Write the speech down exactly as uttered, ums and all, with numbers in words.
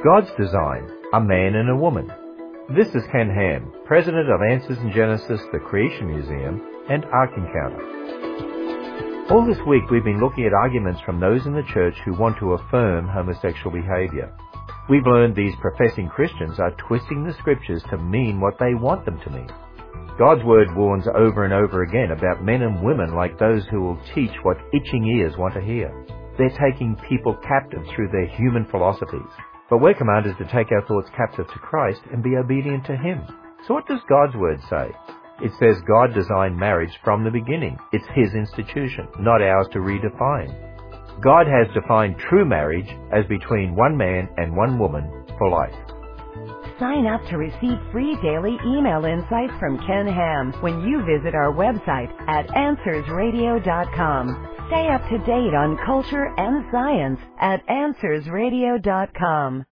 God's design, a man and a woman. This is Ken Ham, president of Answers in Genesis, the Creation Museum, and Ark Encounter. All this week we've been looking at arguments from those in the church who want to affirm homosexual behavior. We've learned these professing Christians are twisting the scriptures to mean what they want them to mean. God's word warns over and over again about men and women like those who will teach what itching ears want to hear. They're taking people captive through their human philosophies. But we're commanded to take our thoughts captive to Christ and be obedient to Him. So what does God's word say? It says God designed marriage from the beginning. It's His institution, not ours to redefine. God has defined true marriage as between one man and one woman for life. Sign up to receive free daily email insights from Ken Ham when you visit our website at answers radio dot com. Stay up to date on culture and science at answers radio dot com.